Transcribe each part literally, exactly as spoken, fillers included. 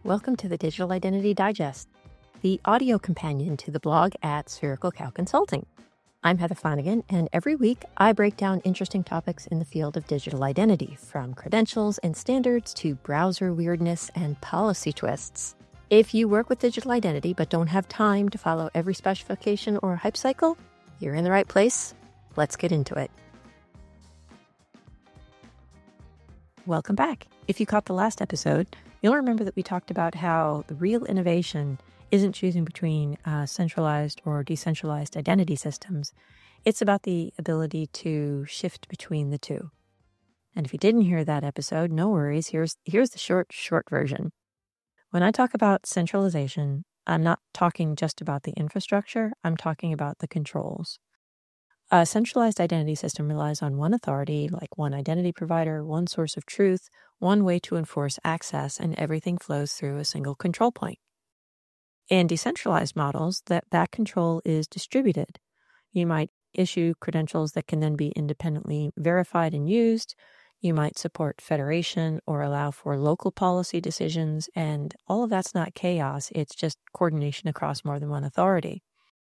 Welcome to the Digital Identity Digest, the audio companion to the blog at Spherical Cow Consulting. I'm Heather Flanagan, and every week I break down interesting topics in the field of digital identity, from credentials and standards to browser weirdness and policy twists. If you work with digital identity but don't have time to follow every specification or hype cycle, you're in the right place. Let's get into it. Welcome back. If you caught the last episode, you'll remember that we talked about how the real innovation isn't choosing between uh, centralized or decentralized identity systems. It's about the ability to shift between the two. And if you didn't hear that episode, no worries. Here's, here's the short, short version. When I talk about centralization, I'm not talking just about the infrastructure. I'm talking about the controls. A centralized identity system relies on one authority, like one identity provider, one source of truth, one way to enforce access, and everything flows through a single control point. In decentralized models, that, that control is distributed. You might issue credentials that can then be independently verified and used. You might support federation or allow for local policy decisions, and all of that's not chaos. It's just coordination across more than one authority.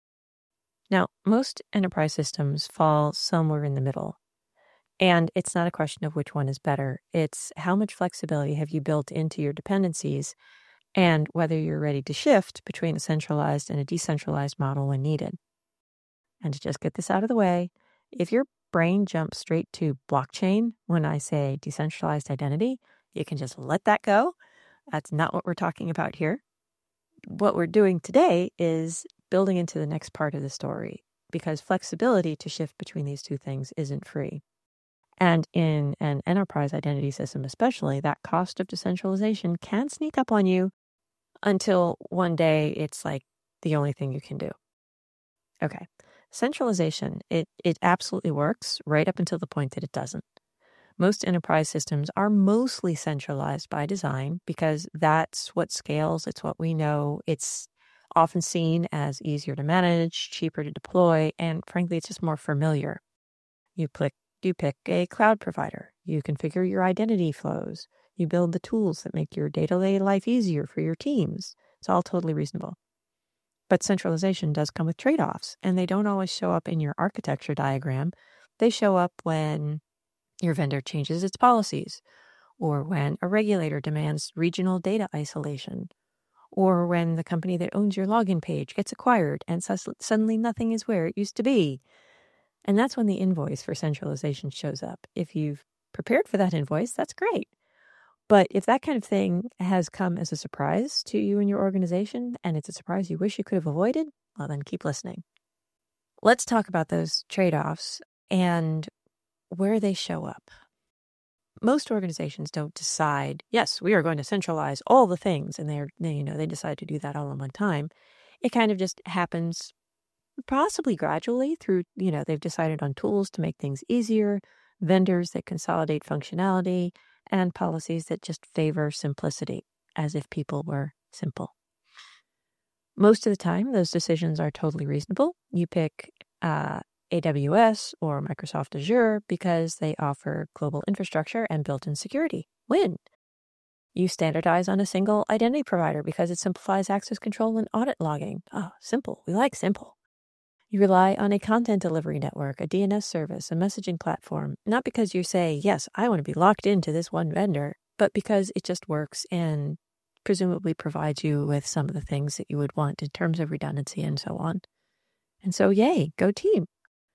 Now, most enterprise systems fall somewhere in the middle, and it's not a question of which one is better. It's how much flexibility have you built into your dependencies and whether you're ready to shift between a centralized and a decentralized model when needed. And to just get this out of the way, if your brain jumps straight to blockchain when I say decentralized identity, you can just let that go. That's not what we're talking about here. What we're doing today is building into the next part of the story, because flexibility to shift between these two things isn't free. And in an enterprise identity system especially, that cost of decentralization can sneak up on you until one day it's like the only thing you can do. Okay, centralization, it, it absolutely works right up until the point that it doesn't. Most enterprise systems are mostly centralized by design because that's what scales, it's what we know, it's often seen as easier to manage, cheaper to deploy, and frankly, it's just more familiar. You pick, you pick a cloud provider, you configure your identity flows, you build the tools that make your day-to-day life easier for your teams. It's all totally reasonable. But centralization does come with trade-offs, and they don't always show up in your architecture diagram. They show up when your vendor changes its policies, or when a regulator demands regional data isolation, or when the company that owns your login page gets acquired and sus- suddenly nothing is where it used to be. And that's when the invoice for centralization shows up. If you've prepared for that invoice, that's great. But if that kind of thing has come as a surprise to you and your organization, and it's a surprise you wish you could have avoided, well, then keep listening. Let's talk about those trade-offs and where they show up. Most organizations don't decide, yes, we are going to centralize all the things, and they're, they, you know, they decide to do that all in one time. It kind of just happens possibly gradually through, you know, they've decided on tools to make things easier, vendors that consolidate functionality, and policies that just favor simplicity, as if people were simple. Most of the time, those decisions are totally reasonable. You pick uh, A W S or Microsoft Azure because they offer global infrastructure and built-in security. Win. You standardize on a single identity provider because it simplifies access control and audit logging. Oh, simple. We like simple. You rely on a content delivery network, a D N S service, a messaging platform, not because you say, yes, I want to be locked into this one vendor, but because it just works and presumably provides you with some of the things that you would want in terms of redundancy and so on. And so, yay, go team.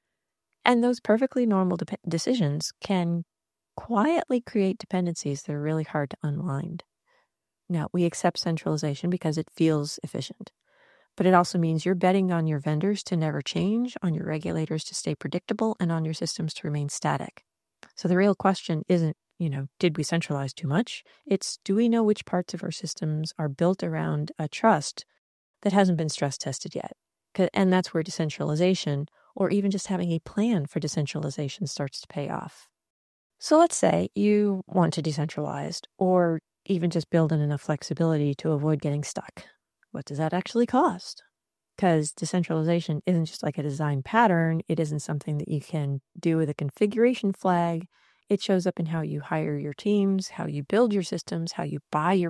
And those perfectly normal de- decisions can quietly create dependencies that are really hard to unwind. Now, we accept centralization because it feels efficient. But it also means you're betting on your vendors to never change, on your regulators to stay predictable, and on your systems to remain static. So the real question isn't, you know, did we centralize too much? It's, do we know which parts of our systems are built around a trust that hasn't been stress tested yet? And that's where decentralization, or even just having a plan for decentralization, starts to pay off. So let's say you want to decentralize, or even just build in enough flexibility to avoid getting stuck. What does that actually cost? Because decentralization isn't just like a design pattern. It isn't something that you can do with a configuration flag. It shows up in how you hire your teams, how you build your systems, how you buy your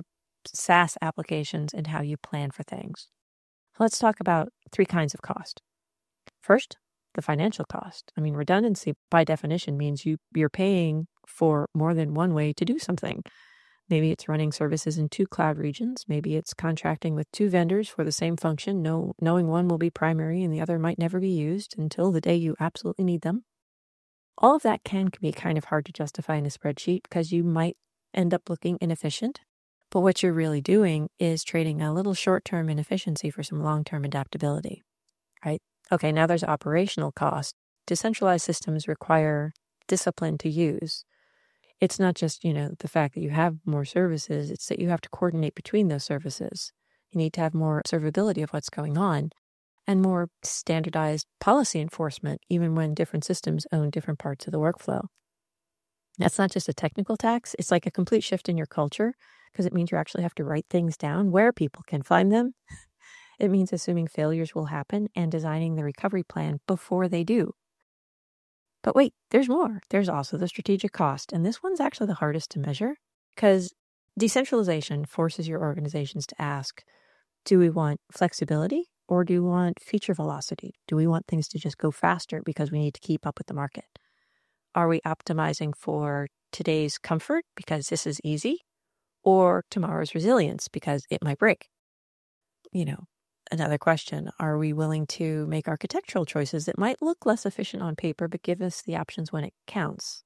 SaaS applications and how you plan for things. Let's talk about three kinds of cost. First, the financial cost. I mean, redundancy by definition means you, you're paying for more than one way to do something. Maybe it's running services in two cloud regions. Maybe it's contracting with two vendors for the same function, know, knowing one will be primary and the other might never be used until the day you absolutely need them. All of that can be kind of hard to justify in a spreadsheet because you might end up looking inefficient. But what you're really doing is trading a little short-term inefficiency for some long-term adaptability, right? Okay, now there's operational cost. Decentralized systems require discipline to use. It's not just, you know, the fact that you have more services, it's that you have to coordinate between those services. You need to have more observability of what's going on and more standardized policy enforcement, even when different systems own different parts of the workflow. That's not just a technical tax, it's like a complete shift in your culture because it means you actually have to write things down where people can find them. It means assuming failures will happen and designing the recovery plan before they do. But wait, there's more. There's also the strategic cost. And this one's actually the hardest to measure because decentralization forces your organizations to ask, do we want flexibility or do we want feature velocity? Do we want things to just go faster because we need to keep up with the market? Are we optimizing for today's comfort because this is easy or tomorrow's resilience because it might break? You know, another question, are we willing to make architectural choices that might look less efficient on paper, but give us the options when it counts?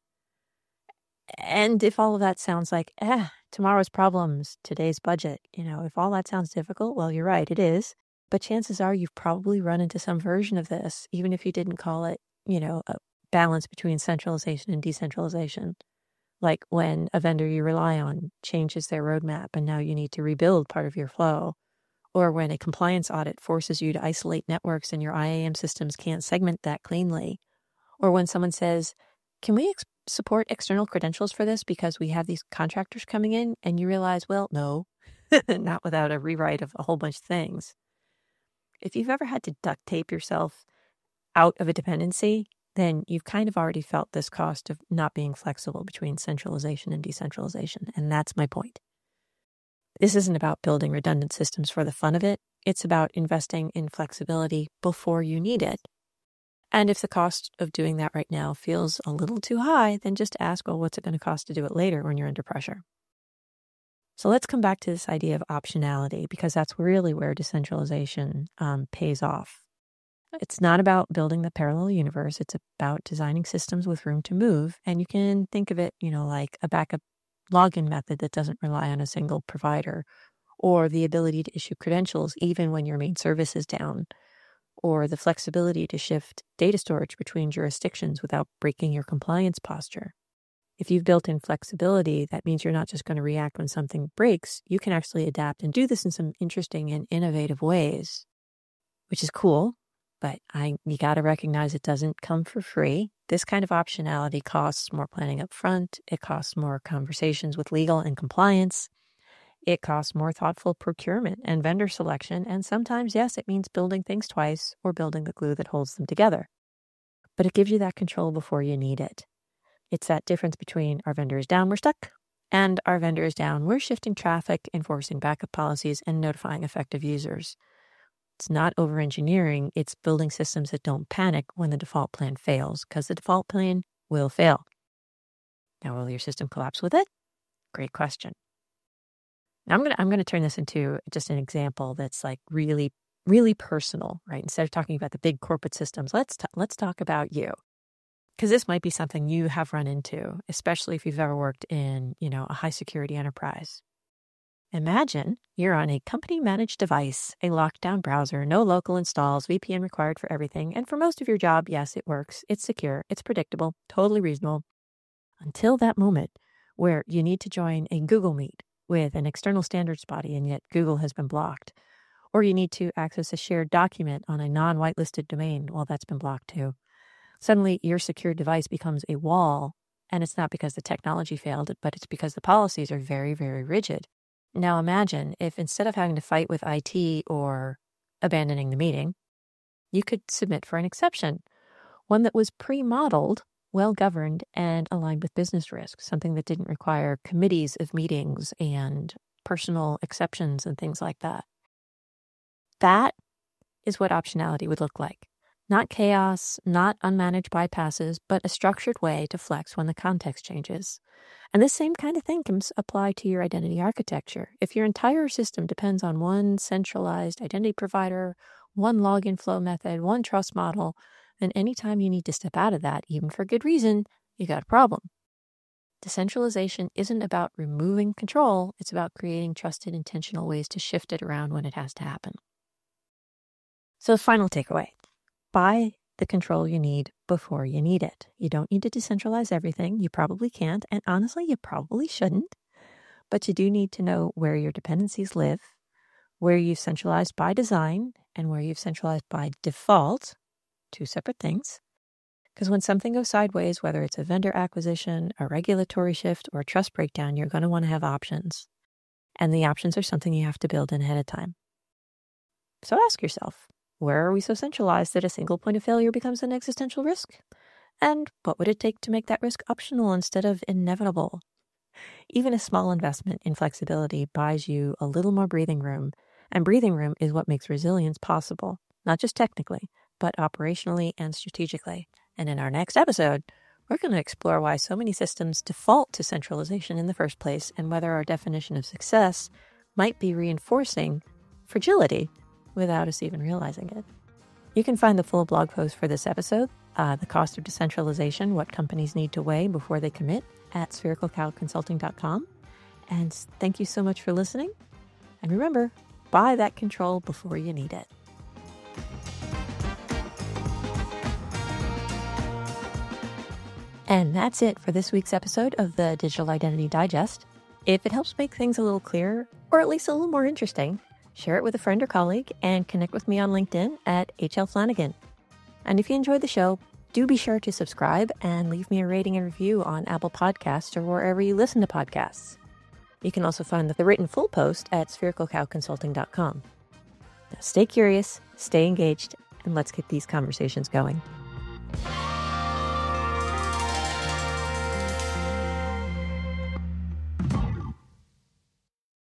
And if all of that sounds like, eh, tomorrow's problems, today's budget, you know, if all that sounds difficult, well, you're right, it is. But chances are you've probably run into some version of this, even if you didn't call it, you know, a balance between centralization and decentralization. Like when a vendor you rely on changes their roadmap and now you need to rebuild part of your flow. Or when a compliance audit forces you to isolate networks and your I A M systems can't segment that cleanly. Or when someone says, can we ex- support external credentials for this because we have these contractors coming in? And you realize, well, no, not without a rewrite of a whole bunch of things. If you've ever had to duct tape yourself out of a dependency, then you've kind of already felt this cost of not being flexible between centralization and decentralization. And that's my point. This isn't about building redundant systems for the fun of it. It's about investing in flexibility before you need it. And if the cost of doing that right now feels a little too high, then just ask, well, what's it going to cost to do it later when you're under pressure? So let's come back to this idea of optionality, because that's really where decentralization um, pays off. It's not about building the parallel universe. It's about designing systems with room to move. And you can think of it, you know, like a backup login method that doesn't rely on a single provider, or the ability to issue credentials even when your main service is down, or the flexibility to shift data storage between jurisdictions without breaking your compliance posture. If you've built in flexibility, that means you're not just going to react when something breaks. You can actually adapt and do this in some interesting and innovative ways, which is cool. But I, you got to recognize it doesn't come for free. This kind of optionality costs more planning up front. It costs more conversations with legal and compliance. It costs more thoughtful procurement and vendor selection. And sometimes, yes, it means building things twice or building the glue that holds them together. But it gives you that control before you need it. It's that difference between our vendor is down, we're stuck, and our vendor is down, we're shifting traffic, enforcing backup policies, and notifying effective users. It's not over-engineering, it's building systems that don't panic when the default plan fails, because the default plan will fail. Now, will your system collapse with it? Great question. Now, I'm gonna I'm gonna turn this into just an example that's like really, really personal, right? Instead of talking about the big corporate systems, let's t- let's talk about you. Because this might be something you have run into, especially if you've ever worked in, you know, a high security enterprise. Imagine you're on a company-managed device, a lockdown browser, no local installs, V P N required for everything. And for most of your job, yes, it works. It's secure. It's predictable. Totally reasonable. Until that moment where you need to join a Google Meet with an external standards body, and yet Google has been blocked. Or you need to access a shared document on a non-whitelisted domain. Well, that's been blocked too. Suddenly, your secure device becomes a wall, and it's not because the technology failed, but it's because the policies are very, very rigid. Now imagine if instead of having to fight with I T or abandoning the meeting, you could submit for an exception, one that was pre-modeled, well-governed, and aligned with business risk, something that didn't require committees of meetings and personal exceptions and things like that. That is what optionality would look like. Not chaos, not unmanaged bypasses, but a structured way to flex when the context changes. And this same kind of thing can apply to your identity architecture. If your entire system depends on one centralized identity provider, one login flow method, one trust model, then anytime you need to step out of that, even for good reason, you got a problem. Decentralization isn't about removing control, it's about creating trusted, intentional ways to shift it around when it has to happen. So the final takeaway, buy the control you need before you need it. You don't need to decentralize everything. You probably can't. And honestly, you probably shouldn't. But you do need to know where your dependencies live, where you've centralized by design, and where you've centralized by default, two separate things. Because when something goes sideways, whether it's a vendor acquisition, a regulatory shift, or a trust breakdown, you're going to want to have options. And the options are something you have to build in ahead of time. So ask yourself, where are we so centralized that a single point of failure becomes an existential risk? And what would it take to make that risk optional instead of inevitable? Even a small investment in flexibility buys you a little more breathing room, and breathing room is what makes resilience possible, not just technically, but operationally and strategically. And in our next episode, we're going to explore why so many systems default to centralization in the first place and whether our definition of success might be reinforcing fragility without us even realizing it. You can find the full blog post for this episode, uh, The Cost of Decentralization, What Companies Need to Weigh Before They Commit, at spherical cow consulting dot com. And thank you so much for listening. And remember, buy that control before you need it. And that's it for this week's episode of the Digital Identity Digest. If it helps make things a little clearer, or at least a little more interesting, share it with a friend or colleague and connect with me on LinkedIn at H L Flanagan. And if you enjoyed the show, do be sure to subscribe and leave me a rating and review on Apple Podcasts or wherever you listen to podcasts. You can also find the written full post at spherical cow consulting dot com. Now stay curious, stay engaged, and let's get these conversations going.